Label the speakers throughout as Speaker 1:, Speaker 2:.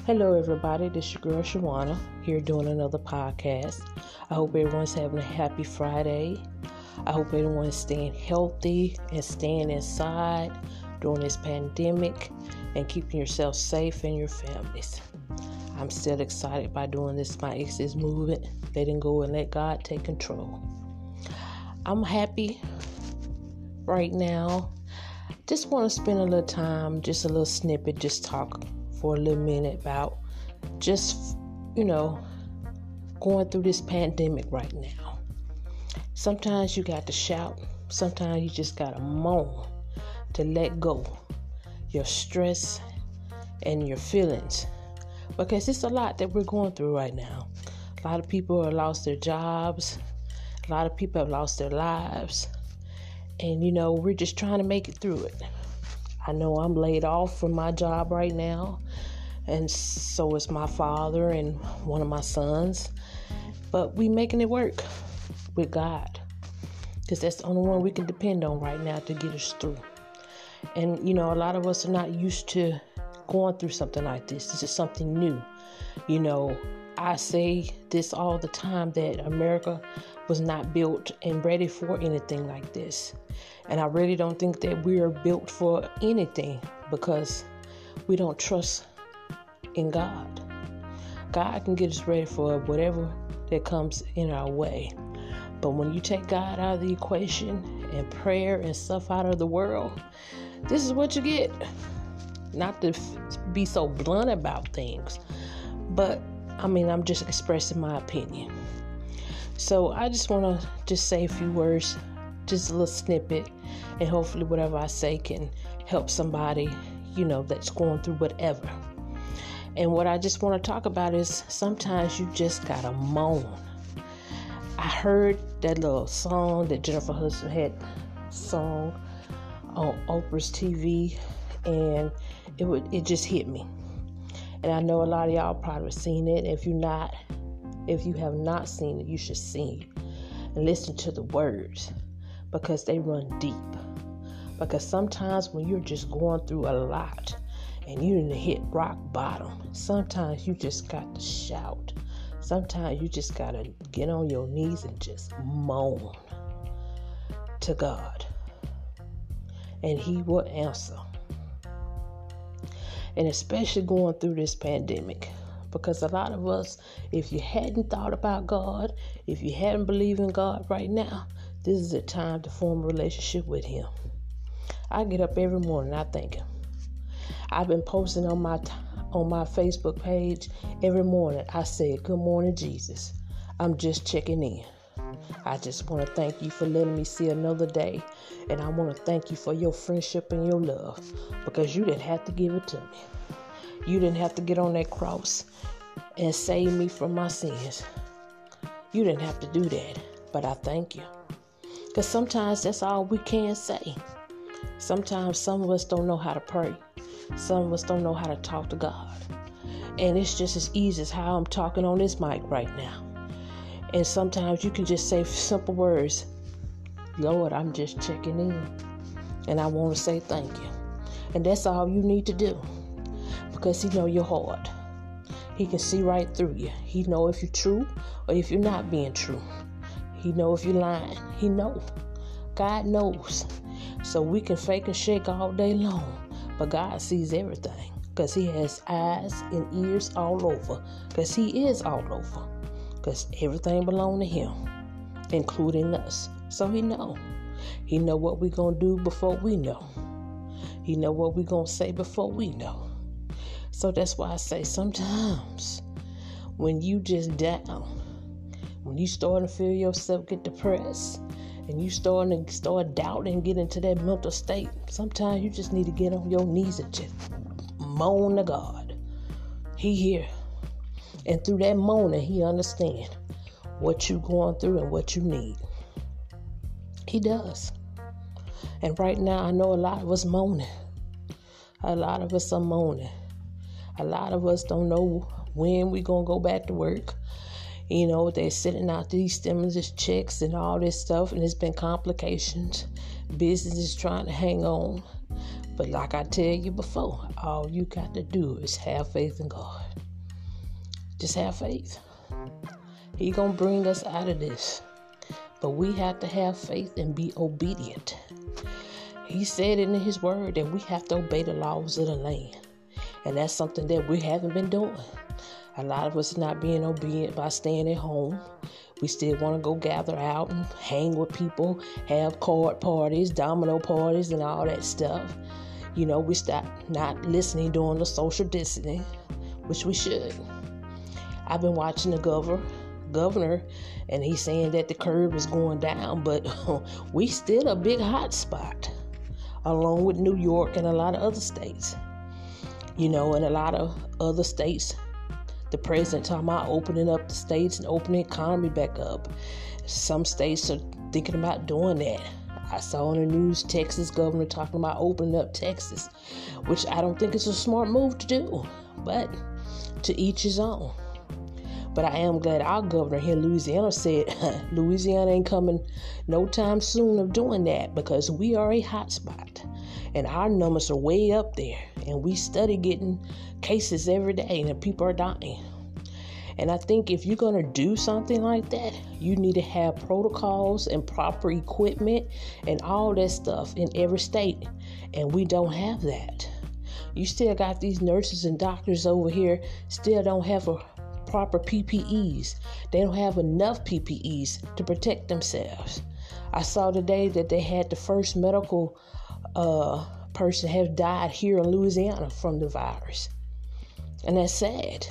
Speaker 1: Hello, everybody. This is your girl Shawana here doing another podcast. I hope everyone's having a happy Friday. I hope everyone's staying healthy and staying inside during this pandemic and keeping yourself safe and your families. I'm still excited by doing this, my Exodus movement, letting go and let God take control. I'm happy right now. Just want to spend a little time, just a little snippet, just talk for a little minute about just, going through this pandemic right now. Sometimes you got to shout. Sometimes you just got to moan to let go your stress and your feelings, because it's a lot that we're going through right now. A lot of people have lost their jobs. A lot of people have lost their lives. And, we're just trying to make it through it. I know I'm laid off from my job right now, and so is my father and one of my sons. But we making it work with God, because that's the only one we can depend on right now to get us through. And, a lot of us are not used to going through something like this. This is something new. I say this all the time, that America was not built and ready for anything like this. And I really don't think that we are built for anything, because we don't trust in God. God can get us ready for whatever that comes in our way. But when you take God out of the equation and prayer and stuff out of the world, this is what you get. Not to be so blunt about things, but I'm just expressing my opinion. So I just want to just say a few words, just a little snippet, and hopefully whatever I say can help somebody, that's going through whatever. And what I just want to talk about is sometimes you just gotta moan. I heard that little song that Jennifer Hudson had sung on Oprah's TV, and it just hit me. And I know a lot of y'all probably seen it. If you have not seen it, you should see it and listen to the words, because they run deep. Because sometimes when you're just going through a lot and you didn't hit rock bottom, sometimes you just got to shout. Sometimes you just got to get on your knees and just moan to God, and He will answer. And especially going through this pandemic, because a lot of us, if you hadn't thought about God, if you hadn't believed in God right now, this is the time to form a relationship with Him. I get up every morning, I thank Him. I've been posting on my Facebook page every morning. I say, "Good morning, Jesus. I'm just checking in. I just want to thank you for letting me see another day. And I want to thank you for your friendship and your love, because you didn't have to give it to me. You didn't have to get on that cross and save me from my sins. You didn't have to do that, but I thank you." Because sometimes that's all we can say. Sometimes some of us don't know how to pray. Some of us don't know how to talk to God. And it's just as easy as how I'm talking on this mic right now. And sometimes you can just say simple words. "Lord, I'm just checking in, and I want to say thank you." And that's all you need to do, because He know your heart. He can see right through you. He know if you're true or if you're not being true. He know if you're lying. He know. God knows. So we can fake and shake all day long, but God sees everything, because He has eyes and ears all over, because He is all over, because everything belongs to Him, including us. So He know. He know what we're going to do before we know. He know what we're going to say before we know. So that's why I say sometimes when you just down, when you start to feel yourself get depressed, and you start doubting and get into that mental state, sometimes you just need to get on your knees and just moan to God. He here. And through that moaning, He understands what you're going through and what you need. He does. And right now, I know a lot of us moaning. A lot of us are moaning. A lot of us don't know when we're going to go back to work. They're sending out these stimulus checks and all this stuff, and it's been complications. Business is trying to hang on. But like I tell you before, all you got to do is have faith in God. Just have faith. He gonna bring us out of this. But we have to have faith and be obedient. He said it in his word that we have to obey the laws of the land. And that's something that we haven't been doing. A lot of us are not being obedient by staying at home. We still want to go gather out and hang with people, have card parties, domino parties, and all that stuff. We stop not listening during the social distancing, which we should. I've been watching the governor, and he's saying that the curve is going down, but we still a big hot spot, along with New York and a lot of other states. And a lot of other states, the president talking about opening up the states and opening the economy back up. Some states are thinking about doing that. I saw on the news Texas governor talking about opening up Texas, which I don't think is a smart move to do, but to each his own. But I am glad our governor here in Louisiana said Louisiana ain't coming no time soon of doing that, because we are a hot spot and our numbers are way up there, and we study getting cases every day and people are dying. And I think if you're going to do something like that, you need to have protocols and proper equipment and all that stuff in every state. And we don't have that. You still got these nurses and doctors over here still don't have a proper PPEs. They don't have enough PPEs to protect themselves. I saw today that they had the first medical person have died here in Louisiana from the virus. And that's sad.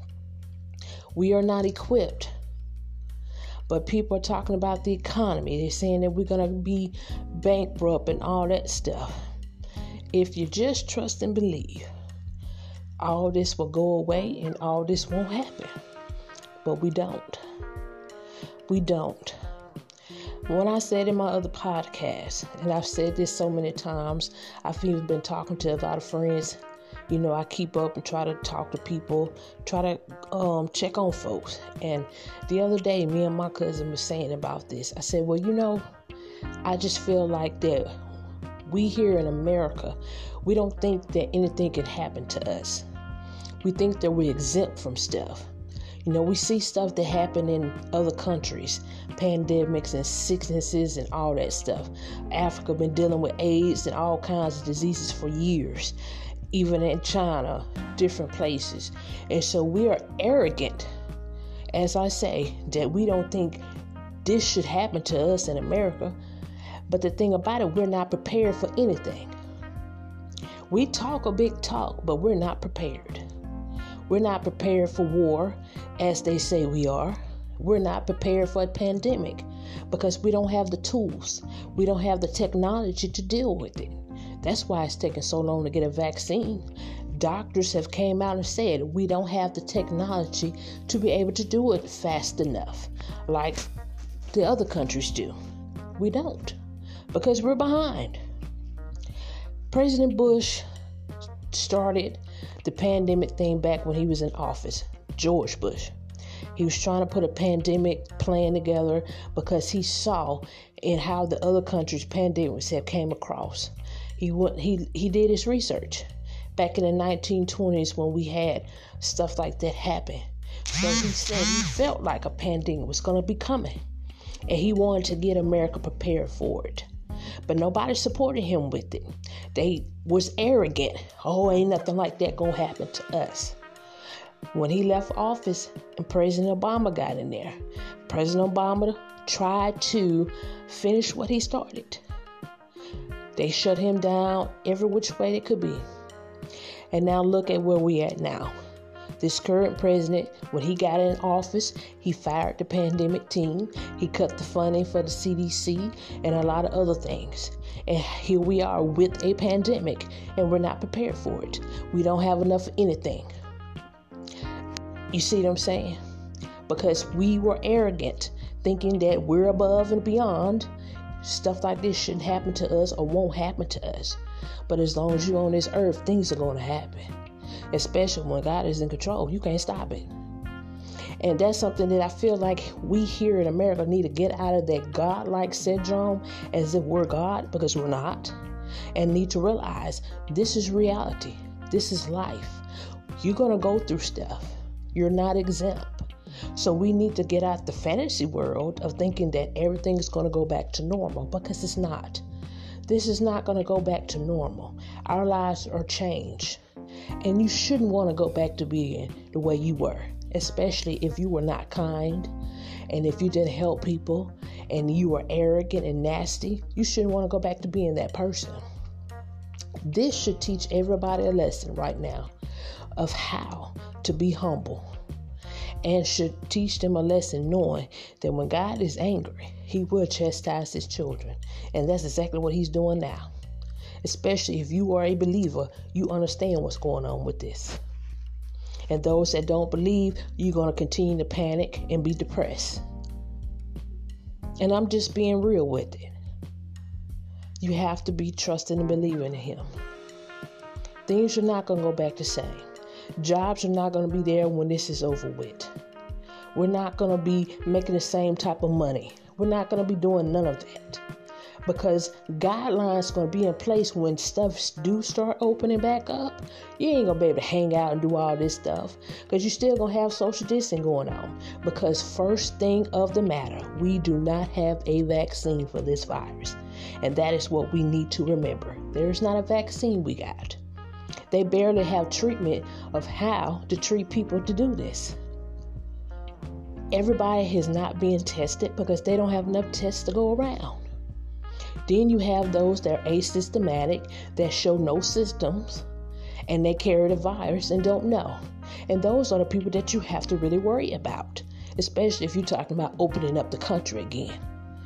Speaker 1: We are not equipped. But people are talking about the economy. They're saying that we're going to be bankrupt and all that stuff. If you just trust and believe, all this will go away and all this won't happen. But we don't. We don't. When I said in my other podcast, and I've said this so many times, I've even been talking to a lot of friends. I keep up and try to talk to people, try to check on folks. And the other day, me and my cousin was saying about this. I said, well, I just feel like that we here in America, we don't think that anything can happen to us. We think that we're exempt from stuff. We see stuff that happen in other countries, pandemics and sicknesses and all that stuff. Africa been dealing with AIDS and all kinds of diseases for years, even in China, different places. And so we are arrogant, as I say, that we don't think this should happen to us in America. But the thing about it, we're not prepared for anything. We talk a big talk, but we're not prepared. We're not prepared for war, as they say we are. We're not prepared for a pandemic because we don't have the tools. We don't have the technology to deal with it. That's why it's taking so long to get a vaccine. Doctors have came out and said we don't have the technology to be able to do it fast enough like the other countries do. We don't, because we're behind. President Bush started the pandemic thing back when he was in office, George Bush. He was trying to put a pandemic plan together because he saw in how the other countries' pandemics have came across. He did his research back in the 1920s when we had stuff like that happen. So he said he felt like a pandemic was going to be coming, and he wanted to get America prepared for it. But nobody supported him with it. They was arrogant. Oh, ain't nothing like that gonna happen to us. When he left office and President Obama got in there, President Obama tried to finish what he started. They shut him down every which way it could be. And now look at where we at now. This current president, when he got in office, he fired the pandemic team. He cut the funding for the CDC and a lot of other things. And here we are with a pandemic, and we're not prepared for it. We don't have enough of anything. You see what I'm saying? Because we were arrogant, thinking that we're above and beyond. Stuff like this shouldn't happen to us or won't happen to us. But as long as you're on this earth, things are going to happen. Especially when God is in control. You can't stop it. And that's something that I feel like we here in America need to get out of that God-like syndrome as if we're God, because we're not. And need to realize this is reality. This is life. You're going to go through stuff. You're not exempt. So we need to get out the fantasy world of thinking that everything is going to go back to normal, because it's not. This is not going to go back to normal. Our lives are changed. And you shouldn't want to go back to being the way you were, especially if you were not kind and if you didn't help people and you were arrogant and nasty. You shouldn't want to go back to being that person. This should teach everybody a lesson right now of how to be humble, and should teach them a lesson knowing that when God is angry, he will chastise his children. And that's exactly what he's doing now. Especially if you are a believer, you understand what's going on with this. And those that don't believe, you're going to continue to panic and be depressed. And I'm just being real with it. You have to be trusting and believing in him. Things are not going to go back the same. Jobs are not going to be there when this is over with. We're not going to be making the same type of money. We're not going to be doing none of that. Because guidelines are going to be in place when stuff do start opening back up. You ain't going to be able to hang out and do all this stuff, because you're still going to have social distancing going on. Because first thing of the matter, we do not have a vaccine for this virus. And that is what we need to remember. There is not a vaccine we got. They barely have treatment of how to treat people to do this. Everybody is not being tested because they don't have enough tests to go around. Then you have those that are asymptomatic, that show no symptoms, and they carry the virus and don't know. And those are the people that you have to really worry about, especially if you're talking about opening up the country again.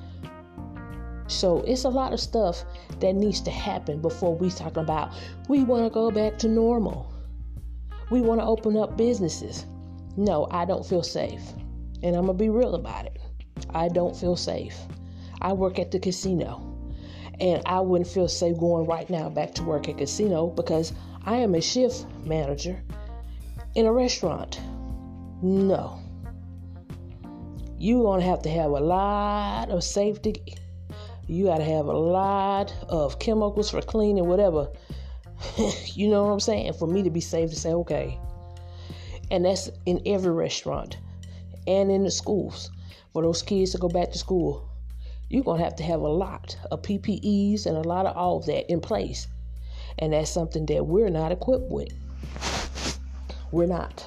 Speaker 1: So it's a lot of stuff that needs to happen before we talk about we want to go back to normal. We want to open up businesses. No, I don't feel safe. And I'm going to be real about it. I don't feel safe. I work at the casino. And I wouldn't feel safe going right now back to work at casino, because I am a shift manager in a restaurant. No. You're going to have a lot of safety. You got to have a lot of chemicals for cleaning, whatever. You know what I'm saying? For me to be safe to say, okay. And that's in every restaurant and in the schools. For those kids to go back to school, you're going to have a lot of PPEs and a lot of all of that in place. And that's something that we're not equipped with. We're not.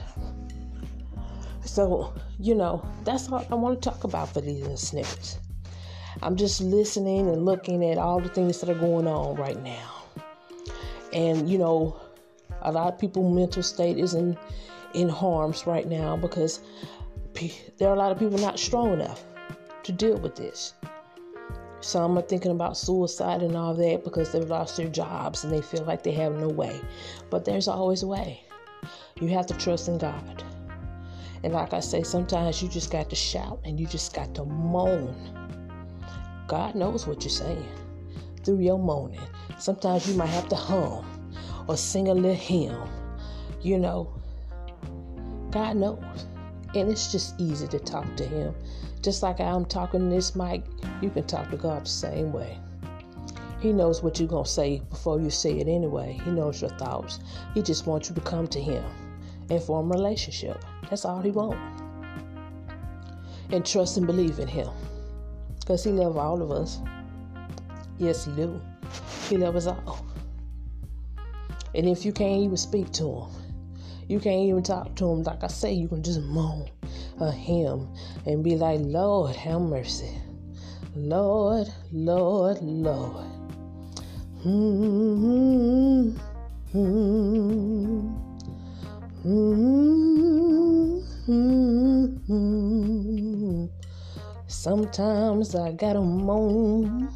Speaker 1: So, that's all I want to talk about for these snippets. I'm just listening and looking at all the things that are going on right now. And, a lot of people's mental state is in harms right now, because there are a lot of people not strong enough to deal with this. Some are thinking about suicide and all that because they've lost their jobs and they feel like they have no way. But there's always a way. You have to trust in God. And like I say, sometimes you just got to shout and you just got to moan. God knows what you're saying through your moaning. Sometimes you might have to hum or sing a little hymn. God knows. And it's just easy to talk to him. Just like I'm talking this mic, you can talk to God the same way. He knows what you're going to say before you say it anyway. He knows your thoughts. He just wants you to come to him and form a relationship. That's all he wants. And trust and believe in him. Because he loves all of us. Yes, he do. He loves us all. And if you can't even speak to him, you can't even talk to him, like I say, you can just moan a hymn and be like, Lord, have mercy. Lord, Lord, Lord. Sometimes I gotta moan.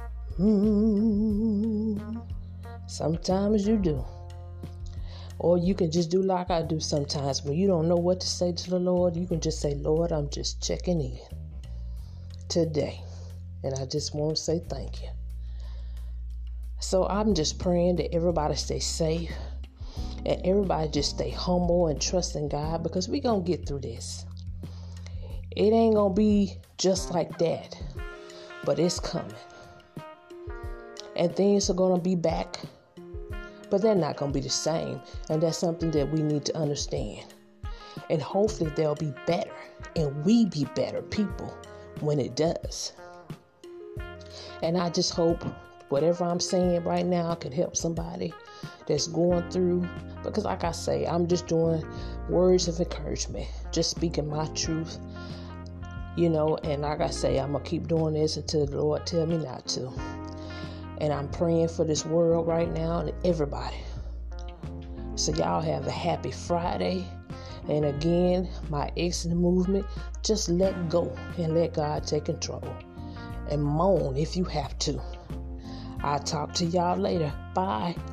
Speaker 1: Sometimes you do. Or you can just do like I do sometimes. When you don't know what to say to the Lord, you can just say, Lord, I'm just checking in today. And I just want to say thank you. So I'm just praying that everybody stay safe. And everybody just stay humble and trust in God, because we're going to get through this. It ain't going to be just like that. But it's coming. And things are going to be back. But they're not going to be the same. And that's something that we need to understand. And hopefully they'll be better. And we be better people when it does. And I just hope whatever I'm saying right now can help somebody that's going through. Because like I say, I'm just doing words of encouragement. Just speaking my truth. And like I say, I'm going to keep doing this until the Lord tell me not to. And I'm praying for this world right now and everybody. So y'all have a happy Friday. And again, my exit movement, just let go and let God take control. And moan if you have to. I'll talk to y'all later. Bye.